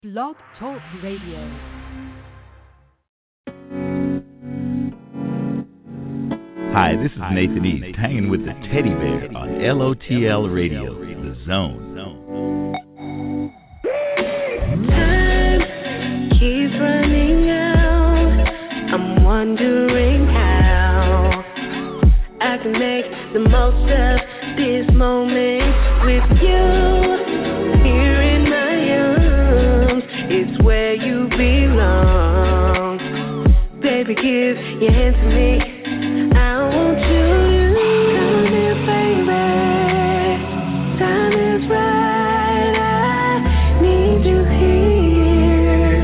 Blog Talk Radio. Hi, this is Nathan East, hanging with the Teddy Bear on LOTL Radio, The Zone. Time keeps running out. I'm wondering how I can make the most of this moment with you. Here in my arms, it's where you belong. Baby, give your hand to me. I want you. Come here, baby. Time is right. I need you here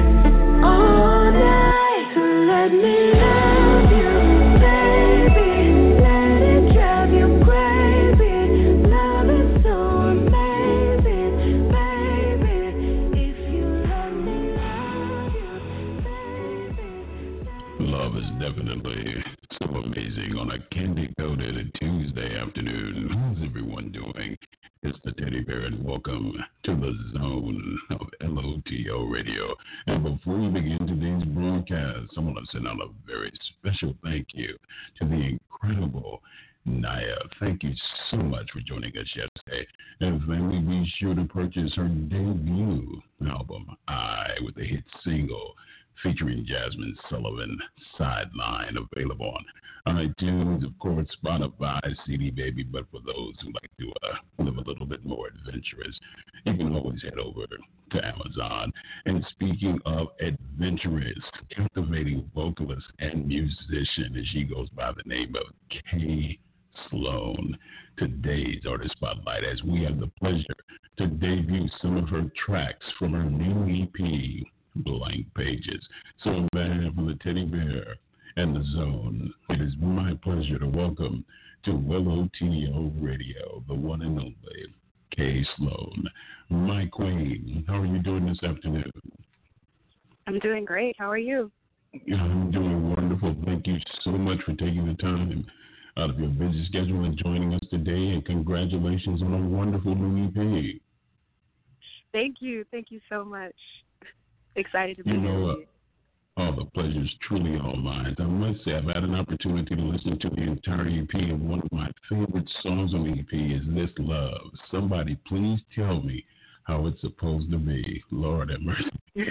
all night. So let me love you, baby. Let it drive you crazy. Love is so amazing, baby. If you let me love you, baby. Love is definitely so amazing on a candy-coated Tuesday afternoon. How's everyone doing? It's the Teddy Bear, and welcome to the Zone of LOTO Radio. And before we begin today's broadcast, I want to send out a very special thank you to the incredible Naya. Thank you so much for joining us yesterday. And family, be sure to purchase her debut album, I, with the hit single featuring Jasmine Sullivan, Sideline, available on iTunes, of course, Spotify, CD Baby. But for those who like to live a little bit more adventurous, you can always head over to Amazon. And speaking of adventurous, captivating vocalist and musician, as she goes by the name of Kay Sloan, today's Artist Spotlight, as we have the pleasure to debut some of her tracks from her new EP, Blank Pages. So on behalf of the Teddy Bear and the Zone, it is my pleasure to welcome to LOTO Radio, the one and only Kay Sloan. My queen, how are you doing this afternoon? I'm doing great. How are you? I'm doing wonderful. Thank you so much for taking the time out of your busy schedule and joining us today, and congratulations on a wonderful new EP. Thank you. Thank you so much. Excited to be here with you. The pleasure is truly all mine. I must say, I've had an opportunity to listen to the entire EP, and one of my favorite songs on the EP is This Love. Somebody please tell me how it's supposed to be. Lord have mercy.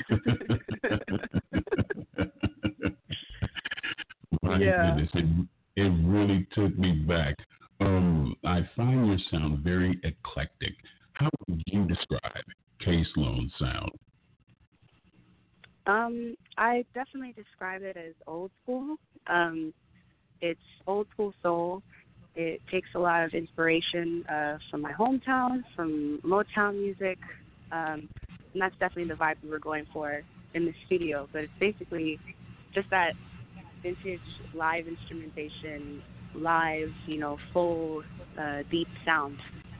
My goodness, it really took me back. I find your sound very eclectic. How would you describe Kay Sloan's sound? I definitely describe it as old school. It's old school soul. It takes a lot of inspiration from my hometown, from Motown music, and that's definitely the vibe we were going for in the studio. But it's basically just that vintage live instrumentation, live, full, deep sound.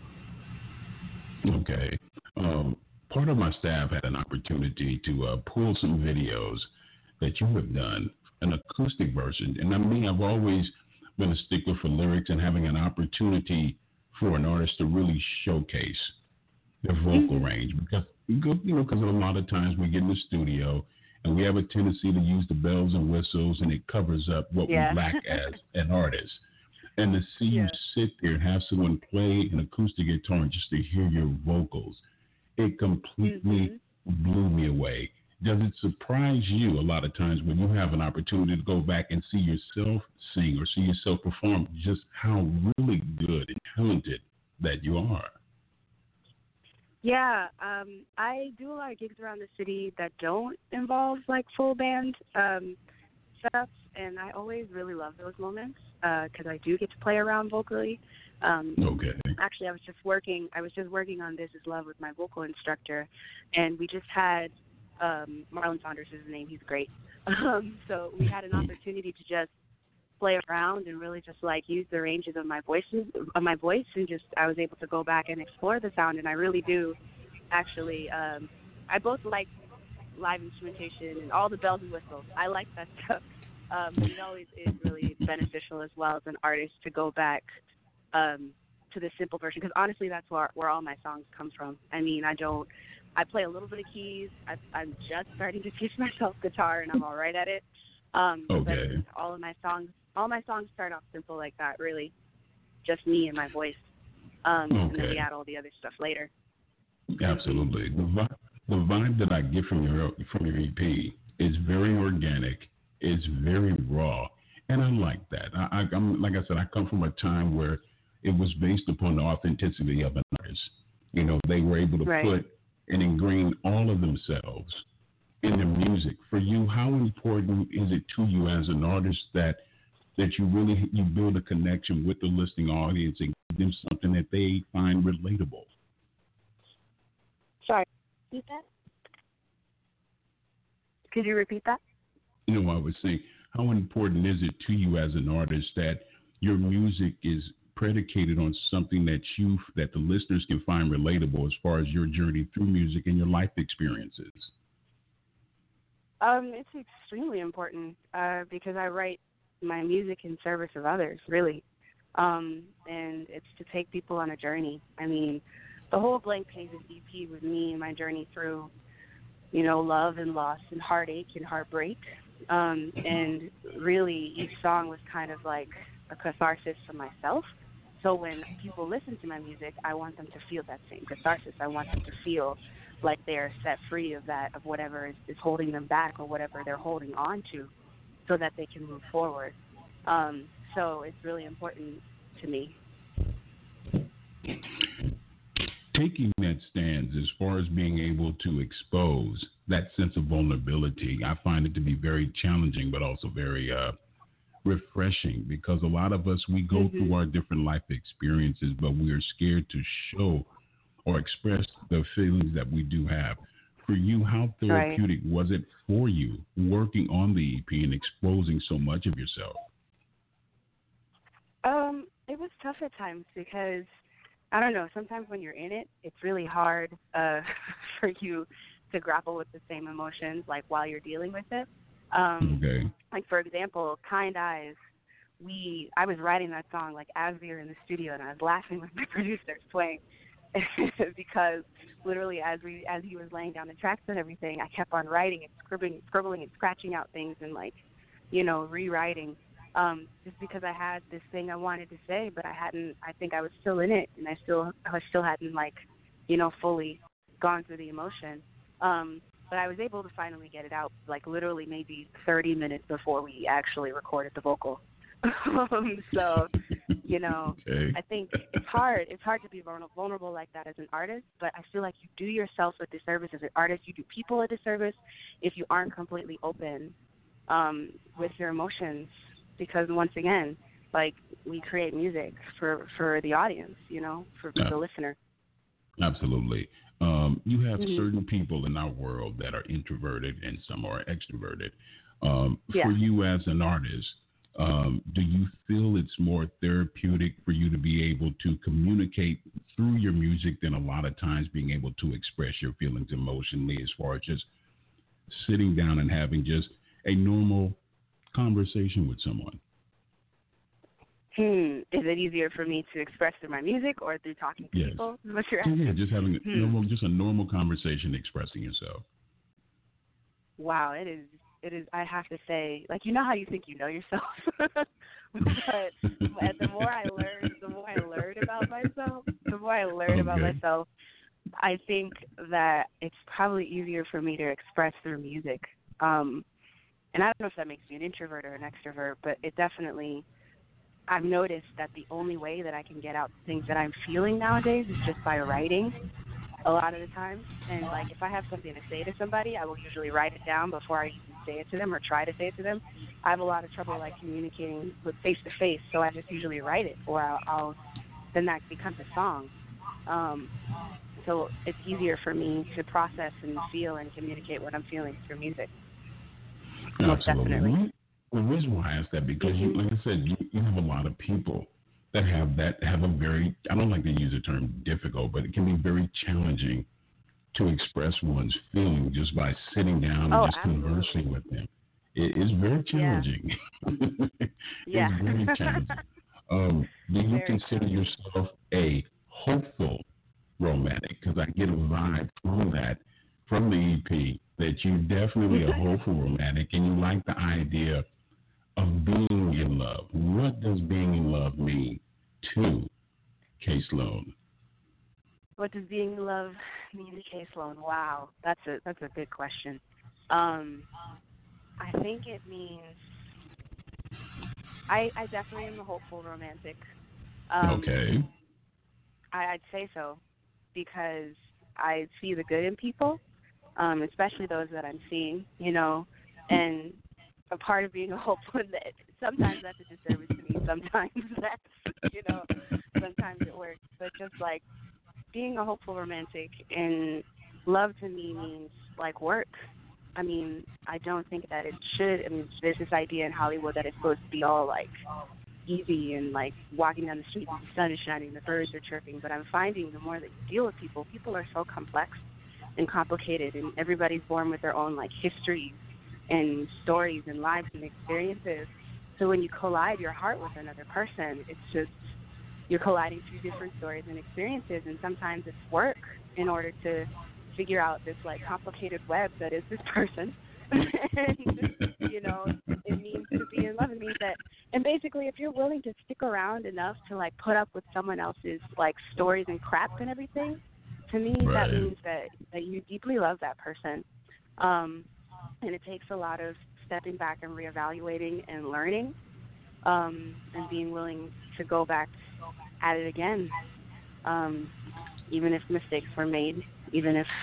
Okay. Part of my staff had an opportunity to pull some videos that you have done, an acoustic version. And I've always been a stickler for lyrics and having an opportunity for an artist to really showcase their vocal range. Because a lot of times we get in the studio and we have a tendency to use the bells and whistles, and it covers up what we lack as an artist. And to see you sit there and have someone play an acoustic guitar and just to hear your vocals, it completely blew me away. Does it surprise you a lot of times when you have an opportunity to go back and see yourself sing or see yourself perform, just how really good and talented that you are? Yeah, I do a lot of gigs around the city that don't involve like full band setups, and I always really love those moments because I do get to play around vocally. Okay. Actually, I was just working on This Is Love with my vocal instructor, and we just had Marlon Saunders is his name. He's great. So we had an opportunity to just play around and really just like use the ranges of my voice, and just I was able to go back and explore the sound, and I really do actually. I both like live instrumentation and all the bells and whistles. I like that stuff. It always is really beneficial as well as an artist to go back to the simple version, because honestly that's where all my songs come from. I mean, I don't I play a little bit of keys. I'm just starting to teach myself guitar, and I'm all right at it. Okay. But all my songs start off simple like that, really, just me and my voice. And then we add all the other stuff later. Absolutely. The vibe that I get from your EP is very organic. It's very raw, and I like that. I'm like I said, I come from a time where it was based upon the authenticity of an artist. You know, they were able to put and ingrain all of themselves in their music. For you, how important is it to you as an artist that you build a connection with the listening audience and give them something that they find relatable? Sorry, repeat that? Could you repeat that? You know, I was saying, how important is it to you as an artist that your music is predicated on something that the listeners can find relatable as far as your journey through music and your life experiences? It's extremely important because I write my music in service of others, really. And it's to take people on a journey. I mean, the whole Blank Pages EP was me and my journey through, you know, love and loss and heartache and heartbreak. And really, each song was kind of like a catharsis for myself. So when people listen to my music, I want them to feel that same catharsis. I want them to feel like they're set free of whatever is holding them back or whatever they're holding on to, so that they can move forward. So it's really important to me. Taking that stance as far as being able to expose that sense of vulnerability, I find it to be very challenging, but also very refreshing, because a lot of us, we go through our different life experiences, but we are scared to show or express the feelings that we do have. For you, how therapeutic was it for you working on the EP and exposing so much of yourself? It was tough at times because, I don't know, sometimes when you're in it, it's really hard for you to grapple with the same emotions, like, while you're dealing with it. Like, for example, Kind Eyes, I was writing that song, like, as we were in the studio, and I was laughing with my producers playing because literally as he was laying down the tracks and everything, I kept on writing and scribbling and scratching out things and, like, you know, rewriting, just because I had this thing I wanted to say, but I think I was still in it, and I still hadn't, like, you know, fully gone through the emotion. But I was able to finally get it out, like, literally maybe 30 minutes before we actually recorded the vocal. So, you know, I think it's hard. It's hard to be vulnerable like that as an artist, but I feel like you do yourself a disservice as an artist. You do people a disservice if you aren't completely open with your emotions, because, once again, like, we create music for the audience, you know, for the listener. Absolutely. You have certain people in our world that are introverted and some are extroverted. For you as an artist, do you feel it's more therapeutic for you to be able to communicate through your music than a lot of times being able to express your feelings emotionally, as far as just sitting down and having just a normal conversation with someone? Is it easier for me to express through my music or through talking to people? Is what you're asking? Yeah, just having a normal conversation, expressing yourself. Wow, it is. I have to say, like, you know how you think you know yourself, but the more I learned about myself, I think that it's probably easier for me to express through music. And I don't know if that makes me an introvert or an extrovert, but it definitely, I've noticed that the only way that I can get out things that I'm feeling nowadays is just by writing a lot of the time. And, like, if I have something to say to somebody, I will usually write it down before I even say it to them or try to say it to them. I have a lot of trouble, like, communicating with face-to-face, so I just usually write it, or then that becomes a song. So it's easier for me to process and feel and communicate what I'm feeling through music. Most definitely. The reason why I ask that, because like I said, you have a lot of people that have a very, I don't like to use the term difficult, but it can be very challenging to express one's feelings just by sitting down and just conversing with them. It is very challenging. Yeah. It's very challenging. Do you consider yourself a hopeful romantic? Because I get a vibe from that from the EP that you definitely a hopeful romantic and you like the idea of being in love. What does being in love mean to Kay Sloan? What does being in love mean to Kay Sloan? Wow, that's a good question. I think it means I definitely am a hopeful romantic. Okay. I'd say so because I see the good in people, especially those that I'm seeing, and a part of being a hopeful, sometimes that's a disservice to me, sometimes that's, sometimes it works, but just like being a hopeful romantic and love to me means like work. I mean, I don't think that it should. I mean, there's this idea in Hollywood that it's supposed to be all like easy and like walking down the street and the sun is shining, the birds are chirping. But I'm finding the more that you deal with people are so complex and complicated, and everybody's born with their own like histories and stories and lives and experiences. So when you collide your heart with another person, it's just you're colliding two different stories and experiences, and sometimes it's work in order to figure out this like complicated web that is this person. And it means to be in love. It means that, and basically if you're willing to stick around enough to like put up with someone else's like stories and crap and everything, to me Right. that means that you deeply love that person. And it takes a lot of stepping back and reevaluating and learning, and being willing to go back at it again, even if mistakes were made, even if,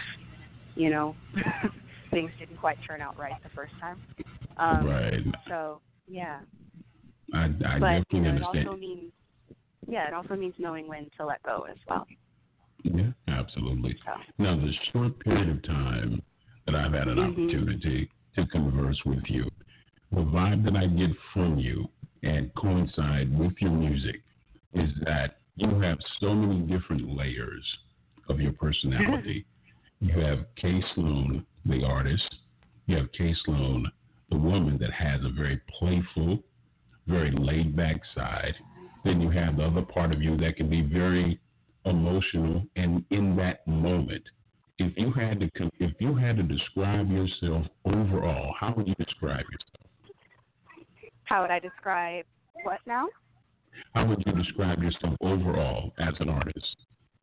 things didn't quite turn out right the first time. Right. So, yeah. I But, definitely it understand. also means knowing when to let go as well. Yeah, absolutely. So. Now, the short period of time that I've had an opportunity to converse with you, the vibe that I get from you and coincide with your music is that you have so many different layers of your personality. You have Kay Sloan, the artist. You have Kay Sloan, the woman that has a very playful, very laid-back side. Then you have the other part of you that can be very emotional and in that moment. If you had to describe yourself overall, how would you describe yourself? How would I describe what now? How would you describe yourself overall as an artist?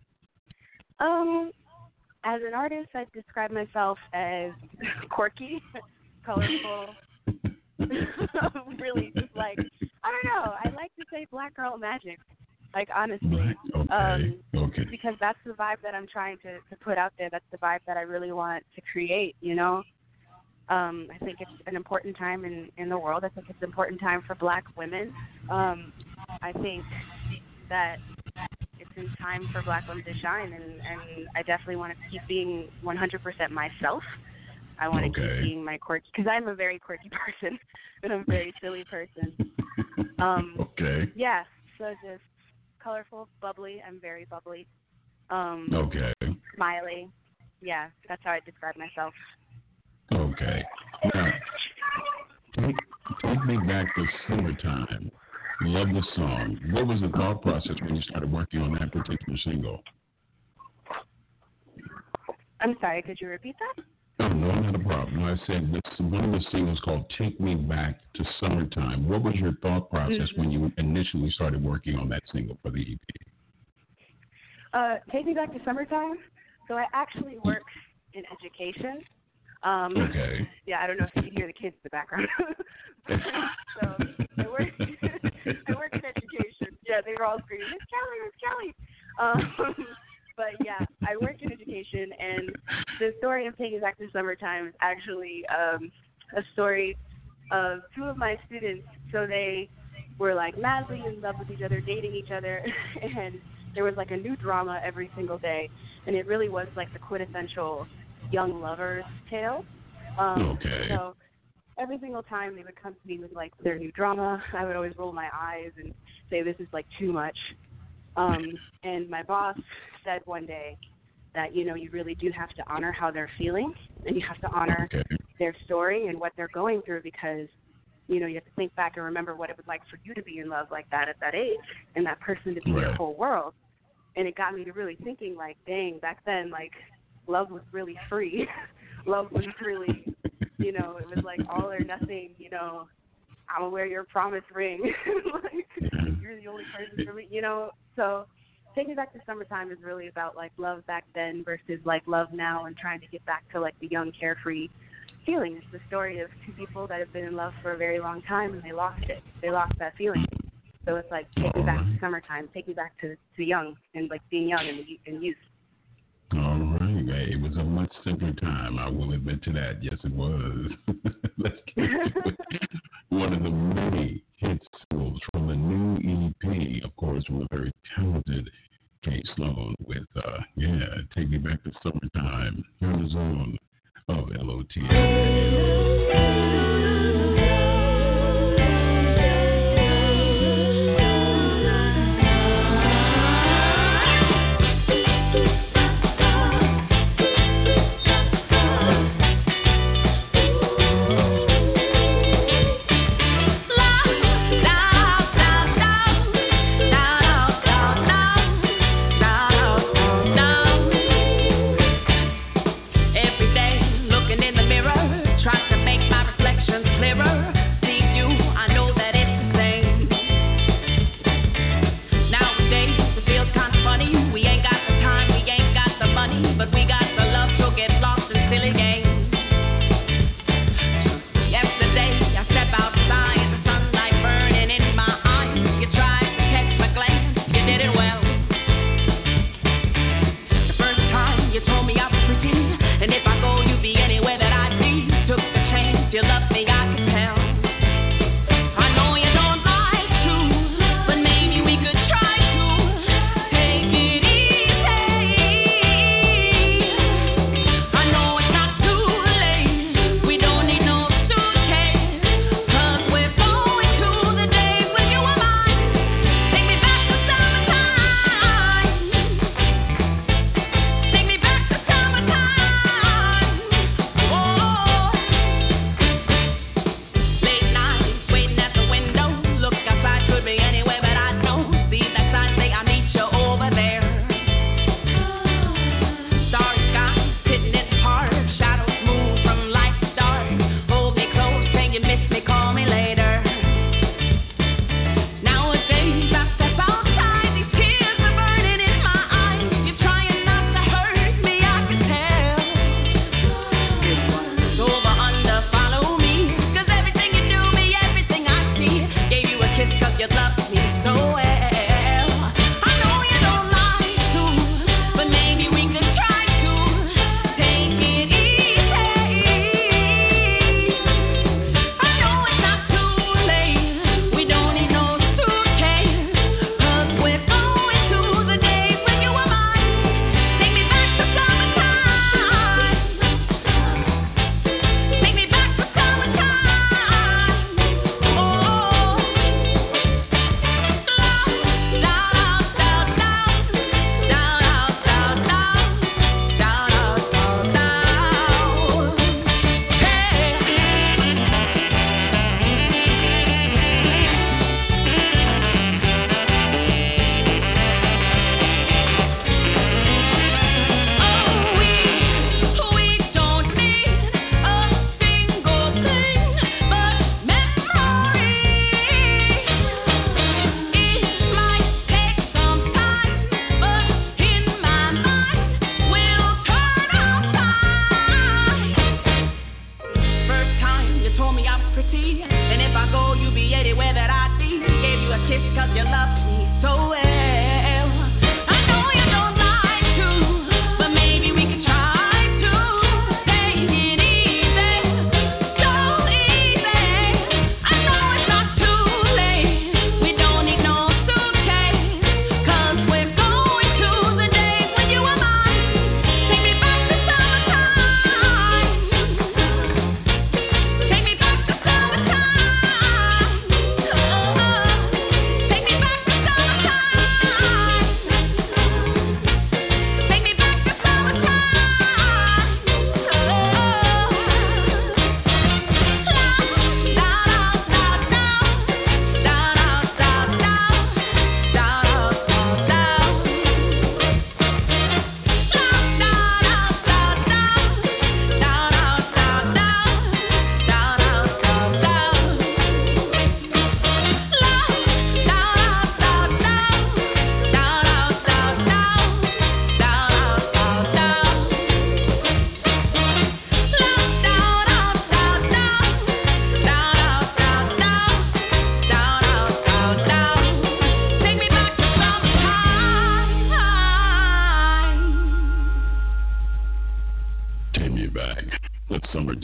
As an artist, I'd describe myself as quirky, colorful, really just like, I don't know, I like to say black girl magic, like honestly. Okay. Because that's the vibe that I'm trying to put out there. That's the vibe that I really want to create, I think it's an important time in the world. I think it's an important time for black women. I think that it's in time for black women to shine, and I definitely want to keep being 100% myself. I want to keep being my quirky, because I'm a very quirky person, and I'm a very silly person. Yeah, so just colorful, bubbly. I'm very bubbly. Smiley. Yeah, that's how I describe myself. Okay. Now, take me back to Summertime. Love the song. What was the thought process when you started working on that particular single? I'm sorry, could you repeat that? No, not a problem. I said one of the singles called Take Me Back to Summertime. What was your thought process when you initially started working on that single for the EP? Take Me Back to Summertime? So I actually work in education. Yeah, I don't know if you can hear the kids in the background. So I work in education. Yeah, they were all screaming, Miss Kelly. But yeah, I work in education, and the story of Taking Back to Summertime is actually a story of two of my students. So they were like madly in love with each other, dating each other, and there was like a new drama every single day, and it really was like the quintessential young lovers tale. So every single time they would come to me with like their new drama, I would always roll my eyes and say, this is like too much. And my boss said one day that, you really do have to honor how they're feeling, and you have to honor their story and what they're going through, because, you have to think back and remember what it was like for you to be in love like that at that age, and that person to be your whole world. And it got me to really thinking, like, dang, back then, like, love was really free. Love was really, you know, it was like all or nothing, you know, I'm going to wear your promise ring. Like, you're the only person for me, you know. So Take Me Back to Summertime is really about, like, love back then versus, like, love now and trying to get back to, like, the young, carefree feeling. It's the story of two people that have been in love for a very long time and they lost it. They lost that feeling. So it's like, take me back to summertime, take me back to young and, like, being young and youth. All right. It was a much simpler time. I will admit to that. Yes, it was. Let's get to it. One of the many hit singles from the new EP, of course, from the very talented Kay Sloan with, Take Me Back to Summertime. Here in the zone of LOTL.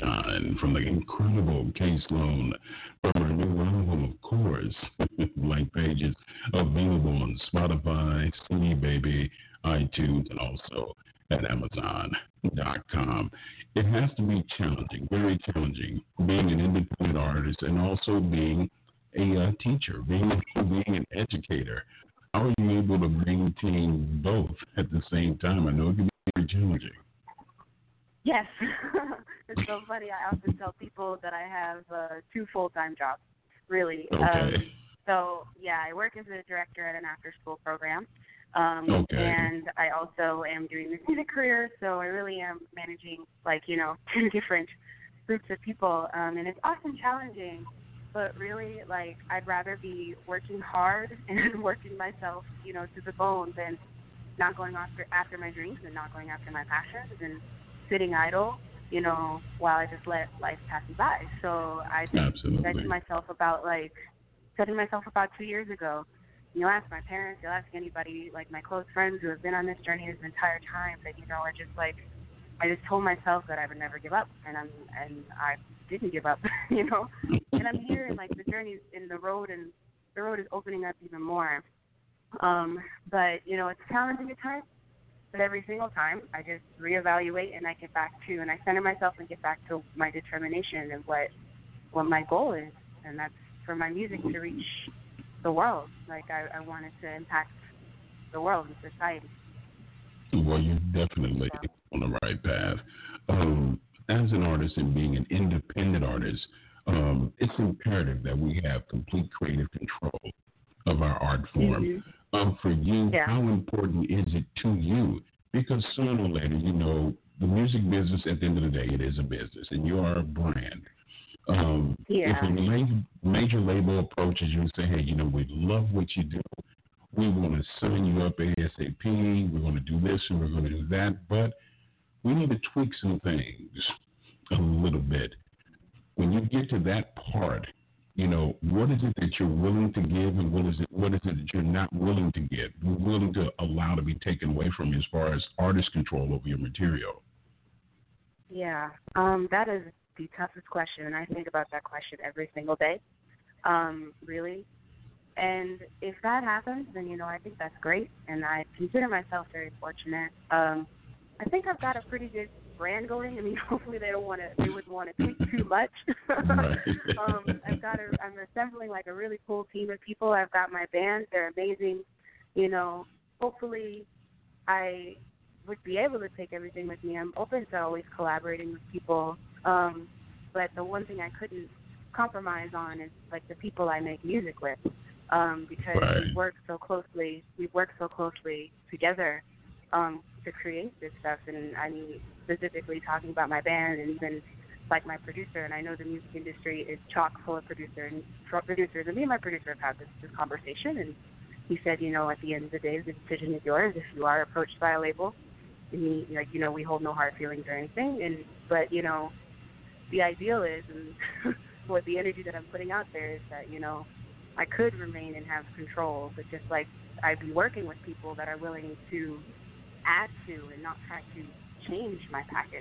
Valentine from the incredible K. Sloan from her new album, of course. Blank Pages, available on Spotify, CD Baby, iTunes, and also at Amazon.com. It has to be challenging, very challenging, being an independent artist and also being a teacher, being an educator. How are you able to maintain both at the same time? I know it can be very challenging. Yes. It's so funny. I often tell people that I have 2 full-time jobs, really. Okay. So, yeah, I work as a director at an after-school program. Okay. And I also am doing the music career, so I really am managing, 2 different groups of people. And it's often challenging, but really, I'd rather be working hard and working myself, to the bone than not going after my dreams and not going after my passions and sitting idle, while I just let life pass me by. So I said to myself about 2 years ago, you'll ask my parents, you'll ask anybody, my close friends who have been on this journey this entire time, that, I just told myself that I would never give up, and I didn't give up, and I'm here, and the journey in the road is opening up even more. But, it's challenging at times, but every single time I just reevaluate and I get back to, and I center myself and get back to my determination and what my goal is, and that's for my music to reach the world. I wanted to impact the world and society. Well, you're definitely on the right path. As an artist and being an independent artist, it's imperative that we have complete creative control of our art form. For you, how important is it to you? Because sooner or later, the music business, at the end of the day, it is a business, and you are a brand. If a major label approaches you and say, hey, we love what you do, we want to sign you up ASAP, we're going to do this and we're going to do that, but we need to tweak some things a little bit. When you get to that part, what is it that you're willing to give, and what is it that you're not willing to give, you're willing to allow to be taken away from you as far as artist control over your material? Yeah, that is the toughest question, and I think about that question every single day, really. And if that happens, then, I think that's great, and I consider myself very fortunate. I think I've got a pretty good brand going. I mean, hopefully they wouldn't want to tweak too much. Right. I'm assembling a really cool team of people. I've got my band. They're amazing. Hopefully I would be able to take everything with me. I'm open to always collaborating with people. But the one thing I couldn't compromise on is the people I make music with. Because we've worked so closely together to create this stuff. And I mean, specifically talking about my band and even my producer, and I know the music industry is chock full of producers, and me and my producer have had this conversation, and he said, at the end of the day, the decision is yours. If you are approached by a label, and we hold no hard feelings or anything, but the ideal is, and what the energy that I'm putting out there is that, I could remain and have control, but just I'd be working with people that are willing to add to and not try to change my package,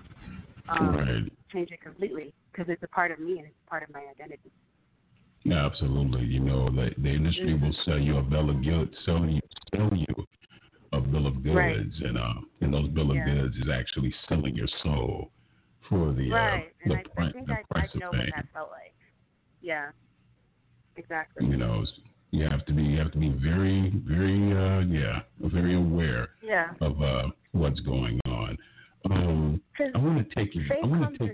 change it completely, because it's a part of me and it's part of my identity. Yeah, absolutely. The industry will sell you a bill of goods, sell you a bill of goods, right. And those bill of goods is actually selling your soul for the right. And I price think of I fame. know what that felt like. Yeah, exactly. You have to be very, very, very aware of what's going on. I want to take you back.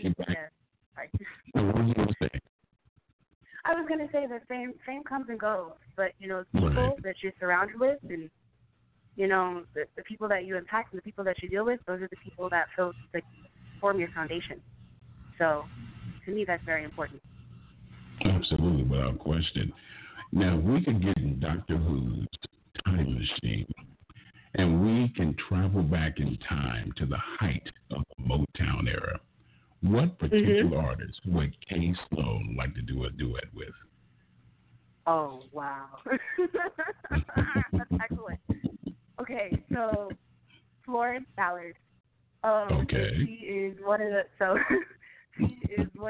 What were you going to say? I was going to say that fame comes and goes, but people that you're surrounded with, and the people that you impact and the people that you deal with, those are the people that form your foundation. So, to me, that's very important. Absolutely, without question. Now, we could get in Doctor Who's time machine, and we can travel back in time to the height of the Motown era. What potential artist would K. Sloan like to do a duet with? Oh, wow. That's excellent. Okay, so Florence Ballard. Okay. She is one of the,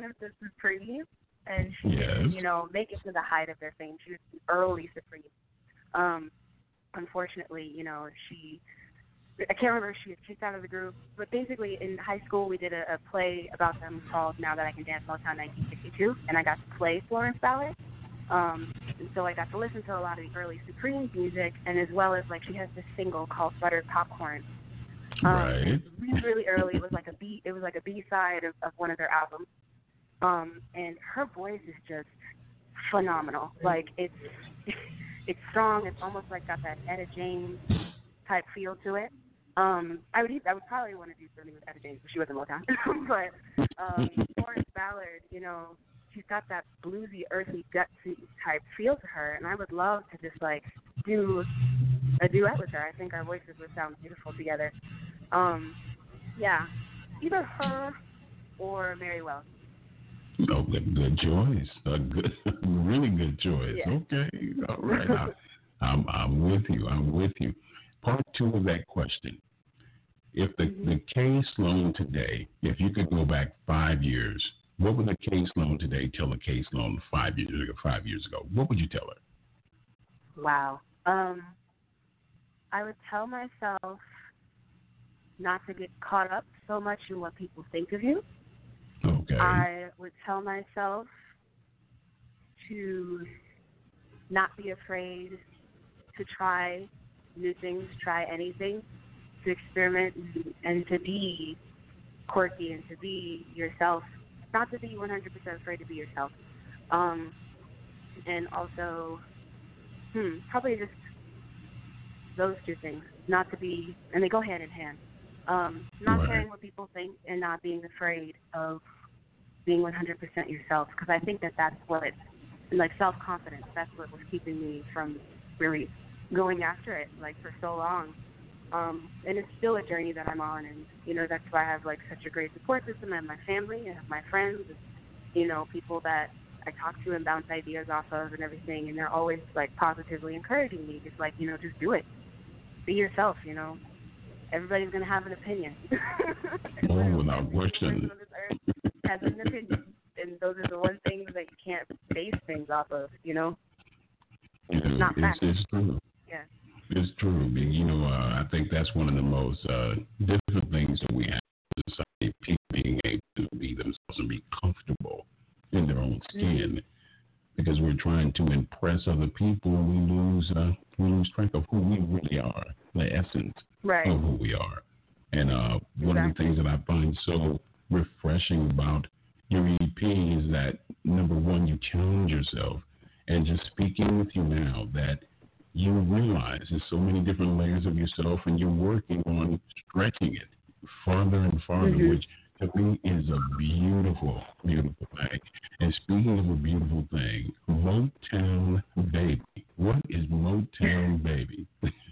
of the Supremes, and she Yes. didn't, make it to the height of their fame. She was the early Supreme. Unfortunately, I can't remember if she was kicked out of the group, but basically in high school we did a play about them called Now That I Can Dance Motown 1962, and I got to play Florence Ballard. And so I got to listen to a lot of the early Supremes music, and as well as she has this single called Buttered Popcorn. Right. Really, really early. It was like a B-side of one of their albums. And her voice is just phenomenal. It's strong. It's almost got that Etta James type feel to it. I would probably want to do something with Etta James, but she wasn't Motown. But Florence Ballard, she's got that bluesy, earthy, gutsy type feel to her, and I would love to just do a duet with her. I think our voices would sound beautiful together. Yeah, either her or Mary Wells. Oh, good choice. Really good choice. Yeah. Okay, all right. I'm with you. Part two of that question: if the Kay Sloan today, if you could go back 5 years, what would the Kay Sloan today tell the Kay Sloan 5 years ago? What would you tell her? Wow. I would tell myself not to get caught up so much in what people think of you. Okay. I would tell myself to not be afraid to try new things, try anything, to experiment and to be quirky and to be yourself, not to be 100% afraid to be yourself. And also, probably just those two things, not to be, and they go hand in hand. Not caring what people think and not being afraid of being 100% yourself, because I think that's what, self-confidence, that's what was keeping me from really going after it, for so long. And it's still a journey that I'm on, and, that's why I have, such a great support system. I have my family, I have my friends, and, people that I talk to and bounce ideas off of and everything, and they're always, positively encouraging me, just just do it. Be yourself, Everybody's going to have an opinion. Oh, without question. Has an opinion, and those are the one things that you can't base things off of, Not facts. It's true. Yeah. It's true. I think that's one of the most difficult things that we have in society, people being able to be themselves and be comfortable in their own skin. Because we're trying to impress other people, we lose track of who we really are, the essence of who we are. And one of the things that I find so refreshing about your EP is that, number one, you challenge yourself. And just speaking with you now, that you realize there's so many different layers of yourself, and you're working on stretching it farther and farther, which to me is a beautiful, beautiful thing. And speaking of a beautiful thing, Motown Baby. What is Motown Baby?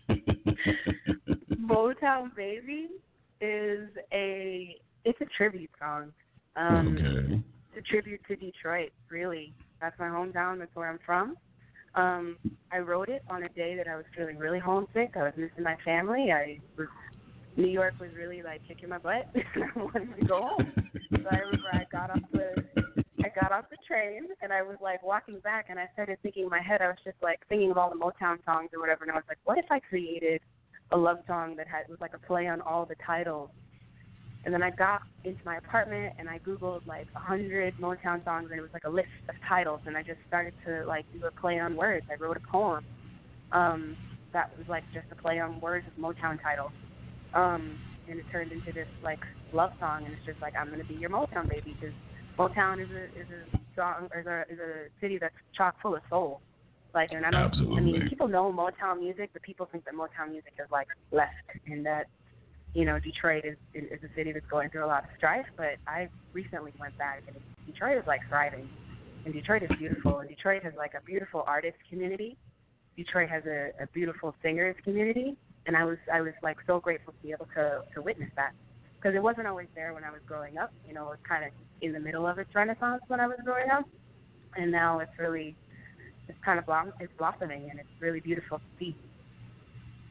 Motown Baby is it's a tribute song. Okay. It's a tribute to Detroit, really. That's my hometown. That's where I'm from. I wrote it on a day that I was feeling really homesick. I was missing my family. New York was really kicking my butt. I wanted to go home. So I remember I got off the train, and I was walking back, and I started thinking in my head. I was just thinking of all the Motown songs or whatever, and I was like, what if I created a love song that was a play on all the titles? And then I got into my apartment, and I Googled 100 Motown songs, and it was a list of titles, and I just started to do a play on words. I wrote a poem that was just a play on words of Motown titles. And it turned into this love song, and it's just I'm gonna be your Motown baby, because Motown is a song, is a city that's chock full of soul. And Absolutely. I mean, people know Motown music, but people think that Motown music is left, and that Detroit is a city that's going through a lot of strife. But I recently went back, and Detroit is thriving, and Detroit is beautiful, and Detroit has a beautiful artist community. Detroit has a beautiful singers community. And I was so grateful to be able to witness that, because it wasn't always there when I was growing up. It was kind of in the middle of its renaissance when I was growing up, and now it's kind of blossoming, and it's really beautiful to see.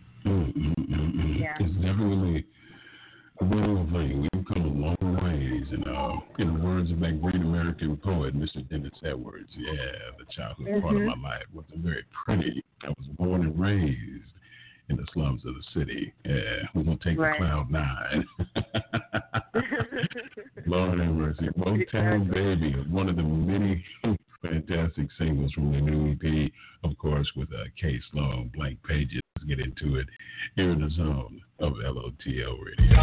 Yeah. It's definitely a wonderful thing. We've come a long ways, And in the words of that great American poet, Mr. Dennis Edwards, the childhood part of my life wasn't very pretty. I was born and raised in the slums of the city. Yeah, we're going to take the cloud nine. Lord have mercy. Motown Baby, one of the many fantastic singles from the new EP, of course, with K. Sloan, Blank Pages. Let's get into it here in the zone of LOTL Radio.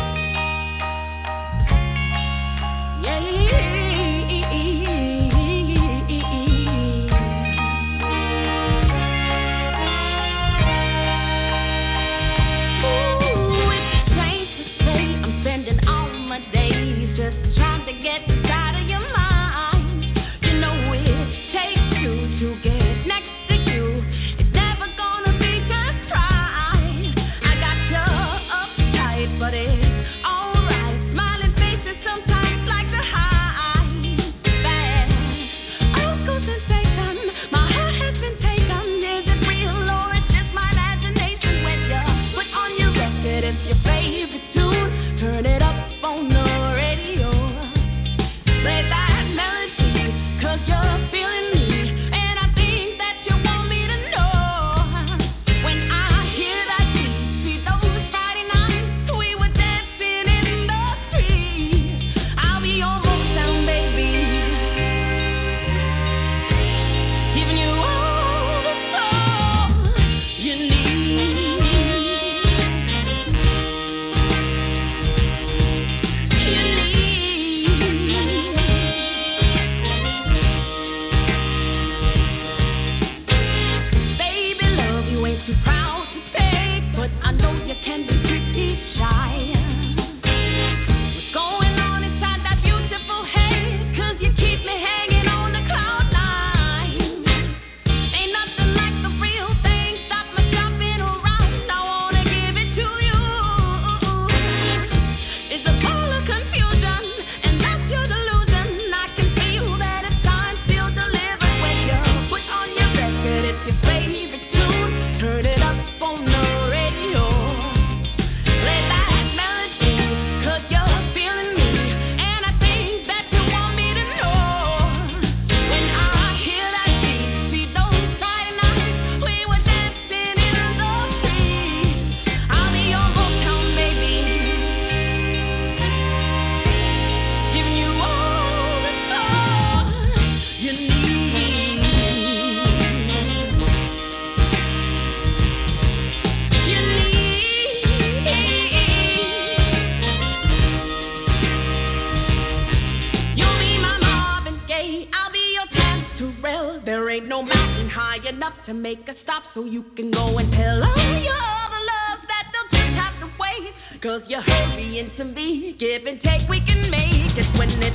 To make a stop so you can go and tell all your other loves that they'll just have to wait. Cause you're hurrying to me, give and take, we can make it. When it's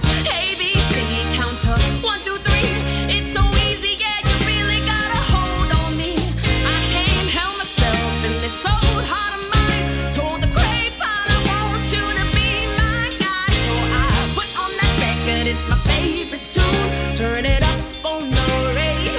ABC, count to 1, 2, 3. It's so easy, yeah, you really got a hold on me. I can't help myself in this old heart of mine. Told the grapevine I want you to be my guy. So I put on that record, it's my favorite tune. Turn it up on the radio.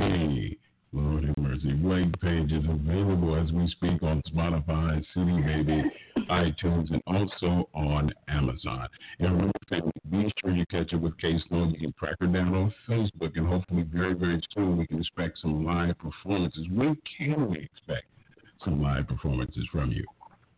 Blank Pages available as we speak on Spotify, CD Baby, also on Amazon. And remember, family, be sure you catch up with K-Snow. You can track her down on Facebook, and hopefully very, very soon we can expect some live performances. When can we expect some live performances from you?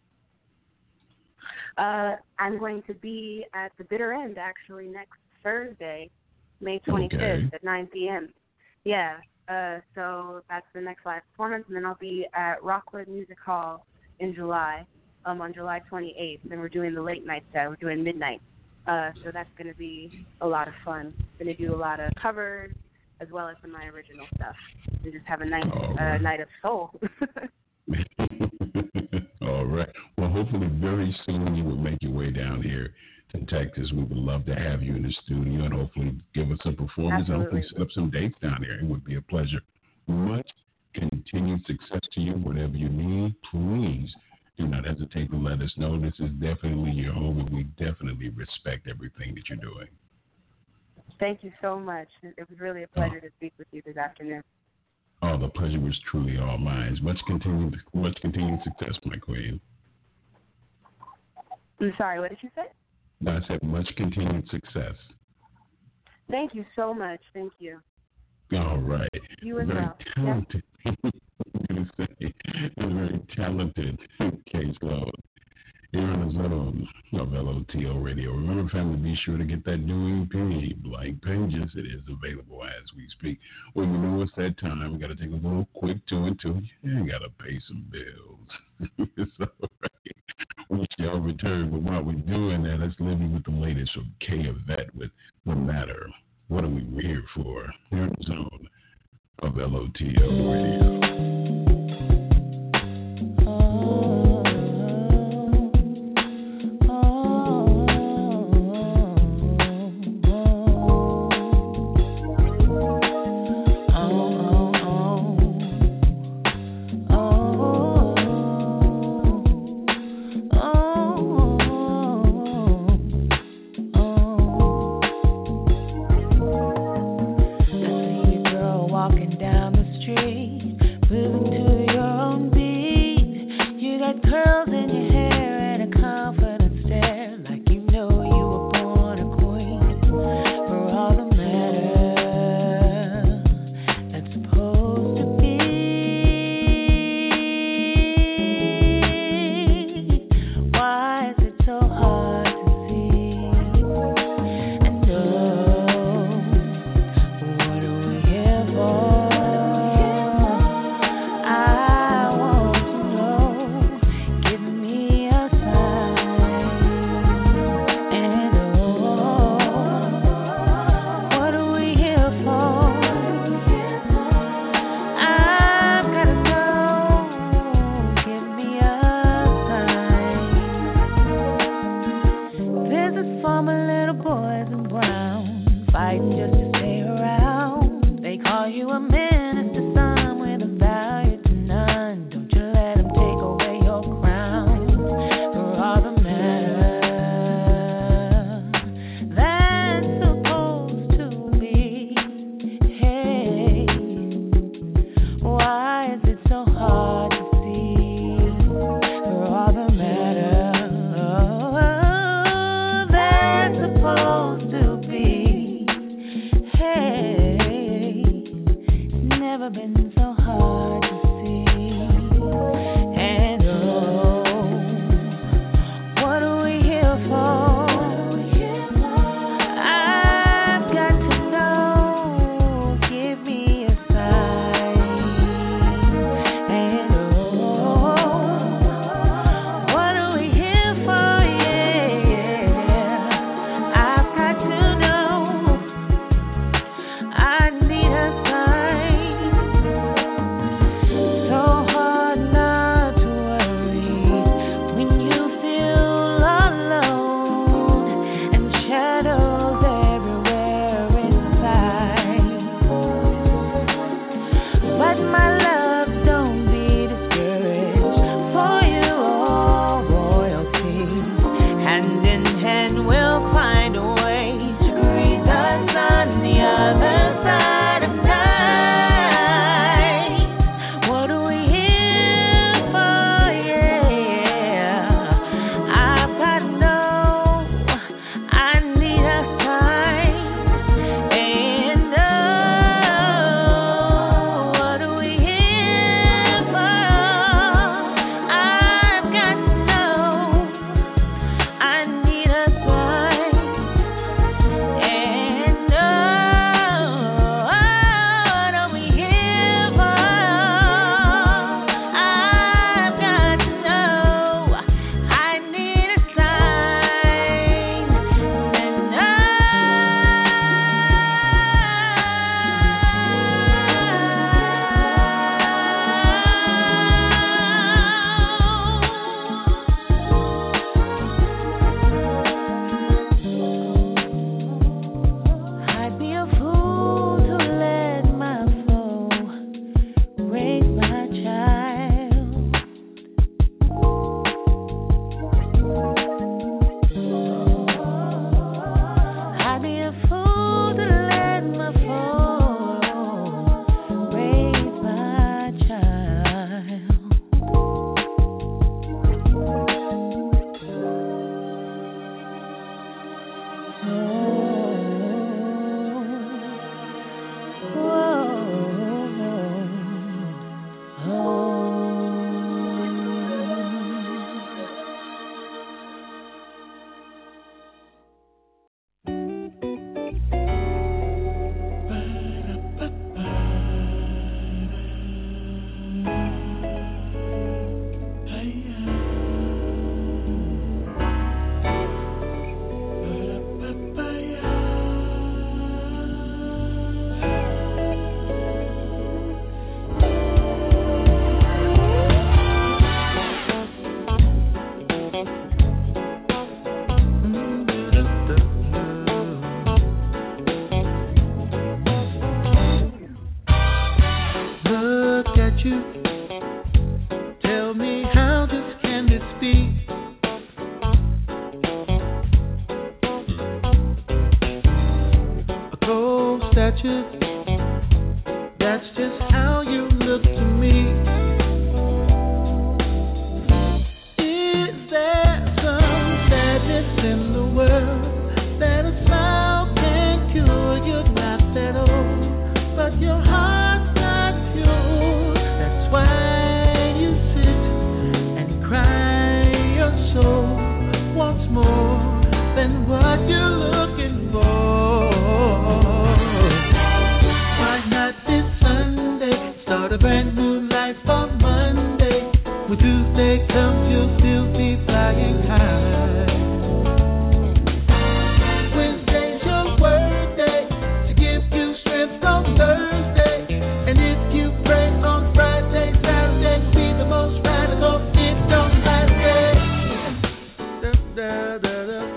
I'm going to be at the Bitter End, actually, next Thursday, May 25th at 9 p.m. Yeah, so that's the next live performance, and then I'll be at Rockwood Music Hall in July, on July 28th, and we're doing the late night set. We're doing midnight, so that's going to be a lot of fun. Going to do a lot of covers as well as some of my original stuff, and just have a nice night of soul. All right. Well, hopefully very soon you will make your way down here to Texas. We would love to have you in the studio and hopefully give us a performance. Absolutely. And hopefully set up some dates down here. It would be a pleasure. Much continued success to you. Whatever you need, please do not hesitate to let us know. This is definitely your home, and we definitely respect everything that you're doing. Thank you so much. It was really a pleasure to speak with you this afternoon. Oh, the pleasure was truly all mine. Much continued success, my queen. I'm sorry, what did you say? No, I said much continued success. Thank you so much. Thank you. All right. You as very well. Talented. I'm going to say, very talented caseload here on the zone of LOTL Radio. Remember, family, be sure to get that new EP, Blank Pages. It is available as we speak. Well, you know it's that time. We got to take a little quick 2 and 2. You got to pay some bills. It's all right. We shall return. But while we're doing that, let's leave you with the latest from K Yvette with No Matter. What are we here for? Here in the zone of LOTL Radio. Walking down the street with at you. That's just how you look to me. Is there some sadness in the world that a smile can cure? You're not that old, but your heart's not pure. That's why you sit and cry. Your soul wants more than what you're looking for. Why not this Sunday? Start a brand new life on Monday. When Tuesday comes, you'll still be flying high. Wednesday's your work day to give you strength on Thursday. And if you pray on Friday, Saturday be the most radical. It don't matter. Da, da, da, da.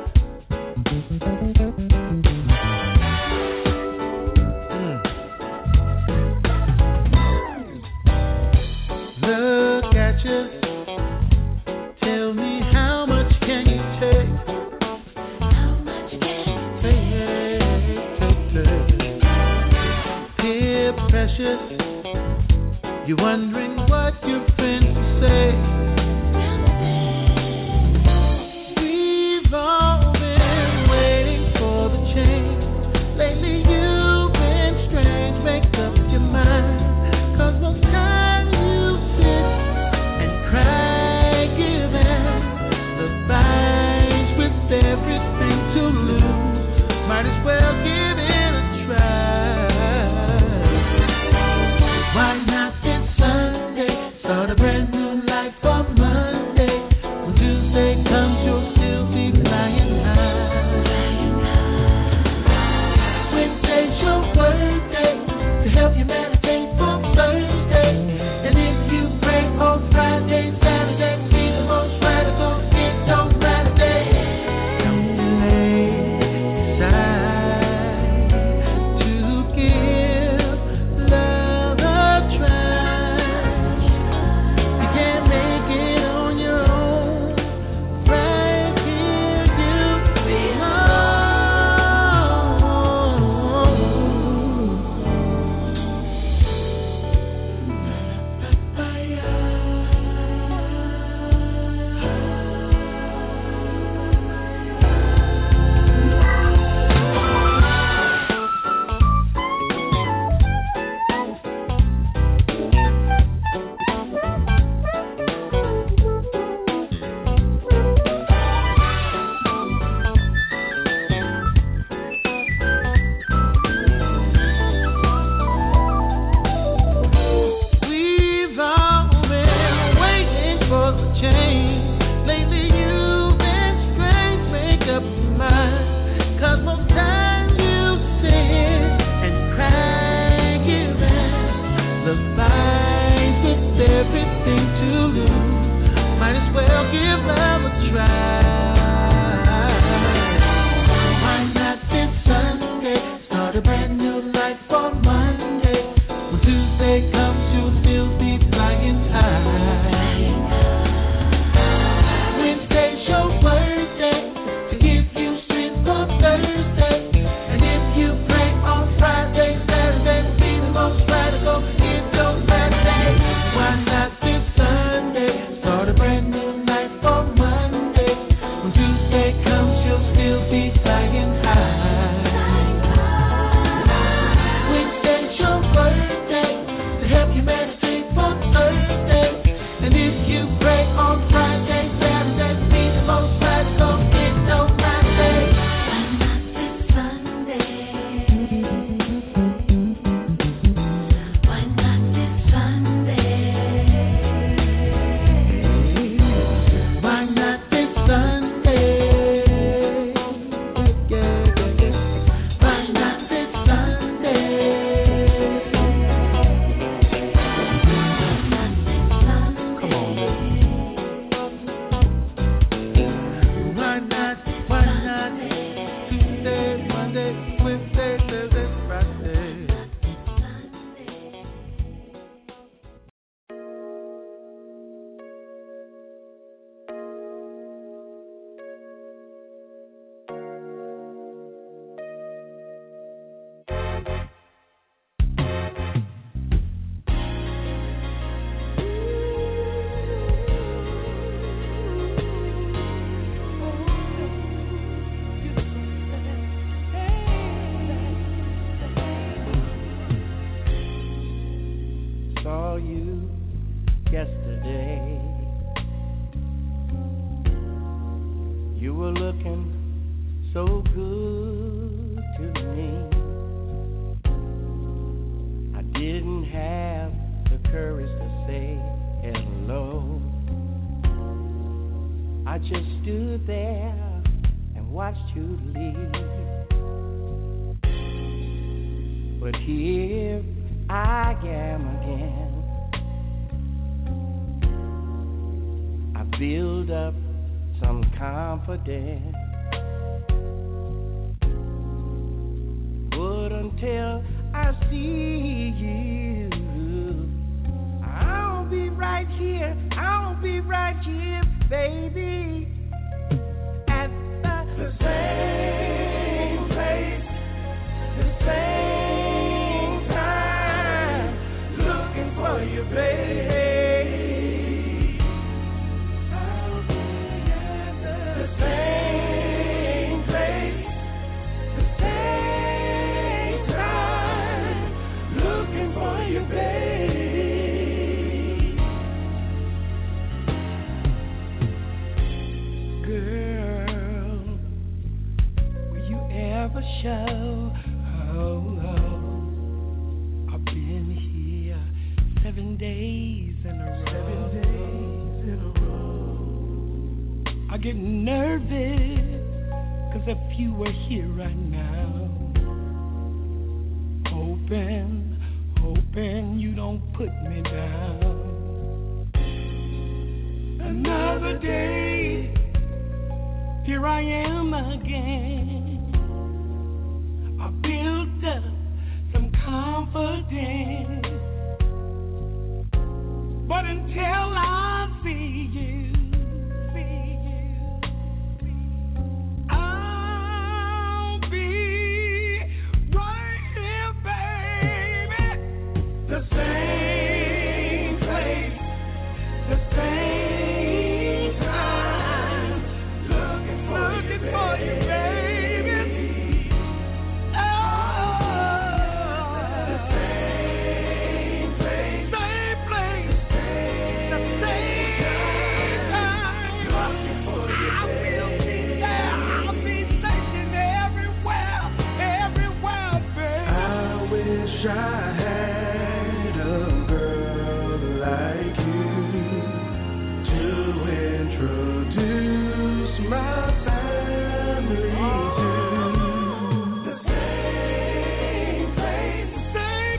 Look at you. Tell me how much can you take? How much can you take? Peer pressure. You're wondering what your friends will say. We've all been waiting for the change. Lately you've been strange. Make up your mind, 'cause most times you sit and cry, giving the vibes with everything to lose. Might as well give it a try. Why not this Sunday? Start a brand new life on Monday. When Tuesday comes, you'll still be flying high. Wednesday's your work day to help you meditate for Thursday. And if you pray on Friday, Saturday, be the most radical. It don't matter. Don't delay, decide. You were looking so good to me. I didn't have the courage to say hello. I just stood there and watched you leave. But here I am again. I build up some confidence. But until I see you, I'll be right here, baby, at the same place, the same time, looking for you, baby. I'll be at the same place, the same time, looking for you, baby. Show. I've been here 7 days in a row. I get nervous, 'cause if you were here right now, hoping you don't put me down. Another day, here I am again. I built up some confidence, but until I see you, I'll be right here, baby. The same place, the same time, looking for you, baby. I had a girl like you to introduce my family to. The same place, same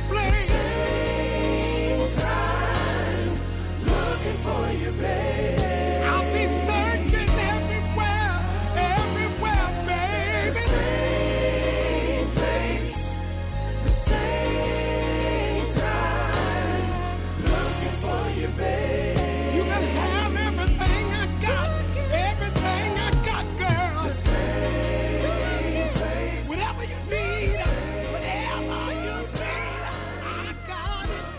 time, looking for you, babe. I'll be searching everywhere, baby. Same place. You can have everything I got, girl. Whatever you need, I got it.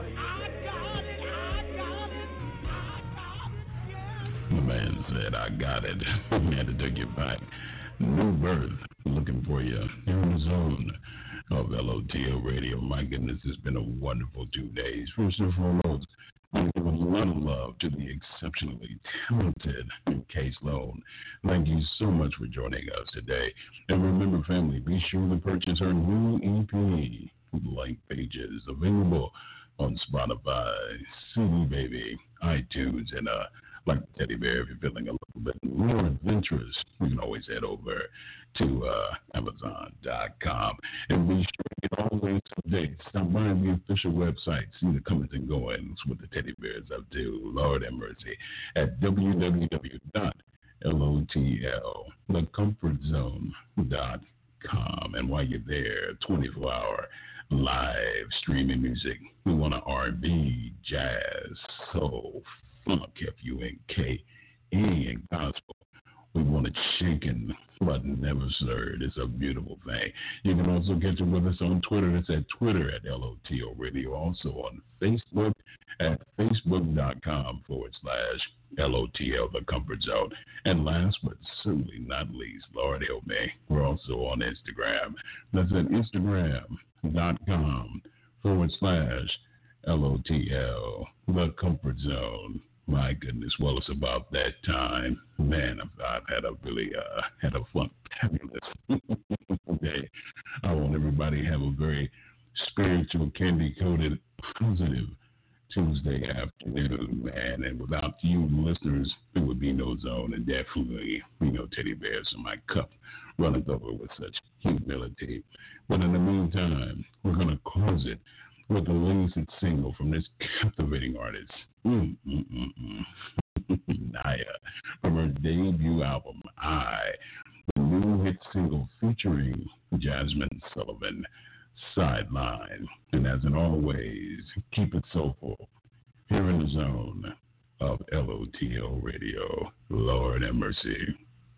The man said, I got it. Had to take you back. New Birth, looking for you here in the zone of LOTL Radio. My goodness, it's been a wonderful 2 days. First and foremost, I want to give a lot of love to the exceptionally talented K. Sloan. Thank you so much for joining us today. And remember, family, be sure to purchase her new EP, Blank Pages, available on Spotify, CD Baby, iTunes, and like Teddy Bear, if you're feeling a little bit more adventurous, you can always head over to Amazon.com. And be sure to get all the latest updates. Stop by the official website, see the comings and goings, what the Teddy Bears up to, Lord have mercy, at www.lotlthecomfortzone.com. And while you're there, 24-hour live streaming music. We want to R&B, jazz, soul, funk, F-U-N-K, and gospel. We want it shaken, but never stirred. It's a beautiful thing. You can also catch up with us on Twitter. It's at Twitter at LOTL Radio. Also on Facebook at facebook.com/LOTL, The Comfort Zone. And last but certainly not least, Lord help me, we're also on Instagram. That's at Instagram.com/LOTL, The Comfort Zone. My goodness, well, it's about that time. Man, I've had a really, had a fabulous day. I want everybody to have a very spiritual, candy-coated, positive Tuesday afternoon, man. And without you listeners, there would be no zone, and definitely, Teddy Bear. So my cup runneth over with such humility. But in the meantime, we're going to close it with the latest single from this captivating artist, Naya, from her debut album, the new hit single featuring Jasmine Sullivan, Sideline. And as in always, keep it soulful here in the zone of LOTL Radio. Lord have mercy.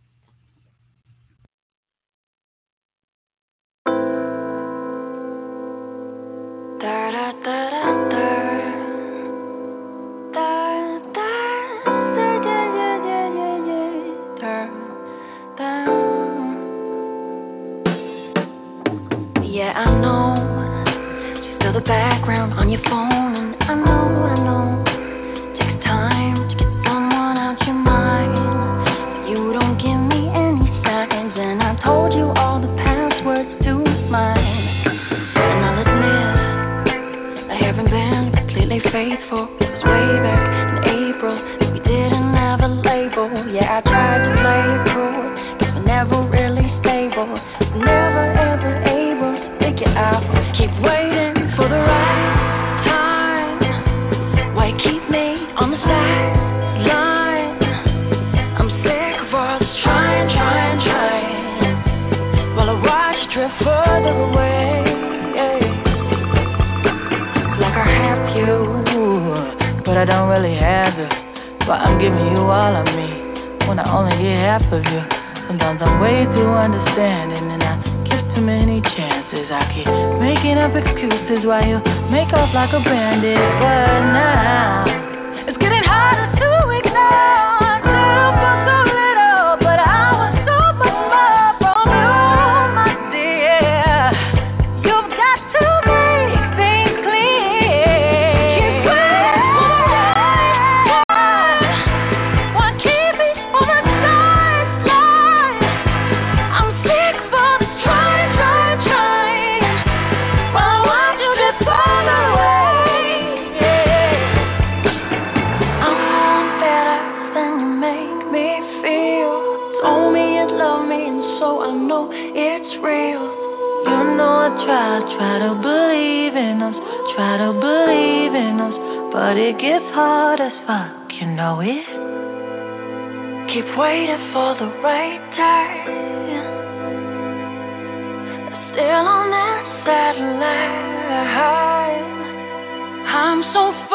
Yeah, I know. She's still the background on your phone, and I know. Takes time to get someone out your mind, but you don't give me any signs, and I told you all the passwords to mine. And I'll admit, I haven't been completely faithful. It was way back in April, we didn't have a label. Yeah, I tried to play it cool, but we're never really stable. Never ever able to figure out. Keep waiting for the right time. Why keep me on the sideline? I'm sick of all this trying. While I watch you drift further away. Like I have you, but I don't really have you. But I'm giving you all of me when I only get half of you. Sometimes I'm way too understanding, and I give too many chances. I keep making up excuses while you make off like a bandit. But now it's getting harder to ignore. Still feel so little, but I want so much more from you, my dear. You've got to make things clear. Keep waiting. Why keep me on the sideline? I'm sick of all this trying. Why won't you get further away? I want better than you make me feel. Told me you love me, and so I know it's real. You know I try to believe in us, but it gets hard as fuck, you know it. Keep waiting for the right time. Still on that satellite. I'm so